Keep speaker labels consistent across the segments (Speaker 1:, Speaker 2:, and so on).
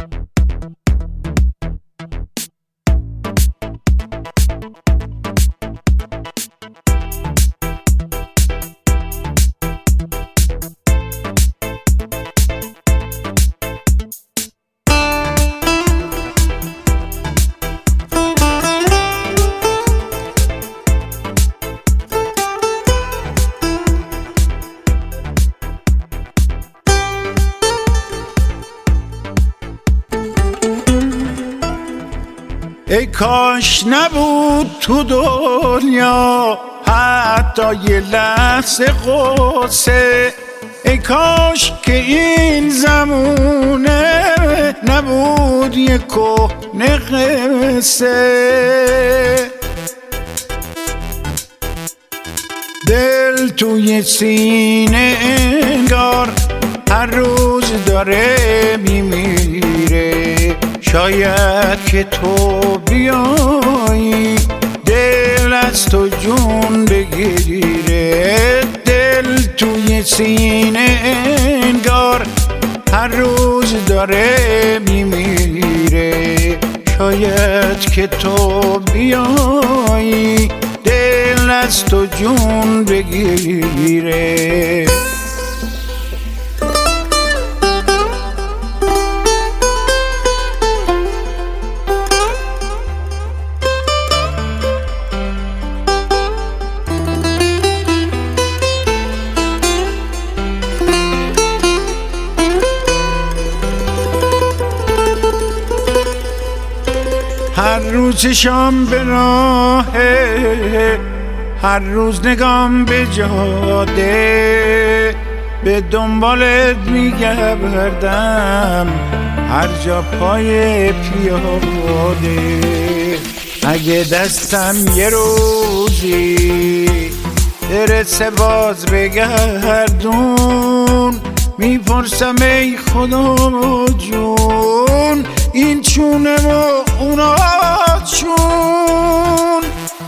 Speaker 1: ای کاش نبود تو دنیا حتی یه لحظه غصه، ای کاش که این زمونه نبود یه کهنه قصه. دل توی سینه انگار هر روز داره میمیره، شاید که تو بیایی دل از تو جون بگیره. دل توی سینه انگار هر روز داره میمیره، شاید که تو بیایی دل از تو جون بگیره. هر روز شام به راهه، هر روز نگام به جاده، به دنبالت میگردم هر جا پای پیاده. اگه دستم یه روزی برسه باز بگردون، میپرسم ای خدا جون این چونه و اونا چون.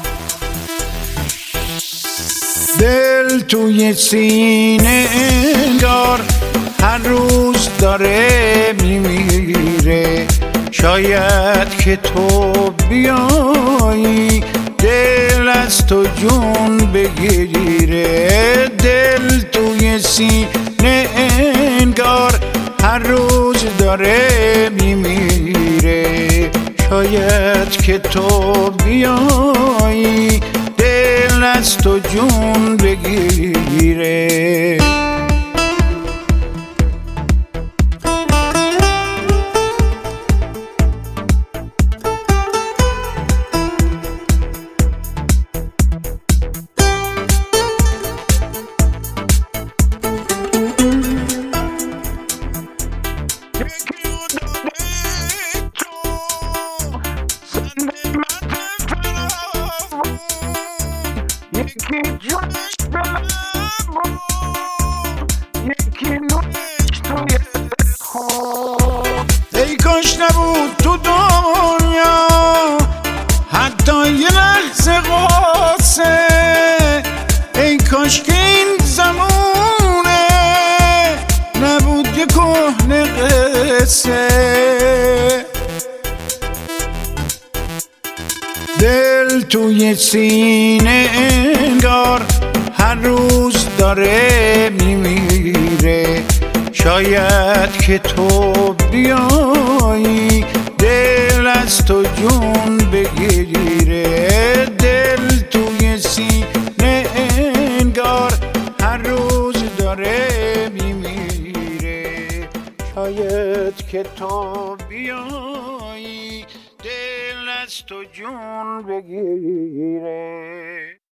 Speaker 1: دل توی سینه انگار هر روز داره میمیره، شاید که تو بیایی دل از تو جون بگیره. دل توی سینه انگار هر روز داره میمیره، شاید که تو بیایی دل از تو جون بگیره.
Speaker 2: یکی جونش بلند یکی نونش توی خود.
Speaker 1: ای کاش نبود تو دنیا حتی یه لحظه قصه، ای کاش که این زمونه نبود یه کهنه قصه. دل توی سینه انگار هر روز داره میمیره، شاید که تو بیایی دل از تو جون بگیره. دل توی سینه انگار هر روز داره میمیره، شاید که تو بیایی دل از تو جون بگیره.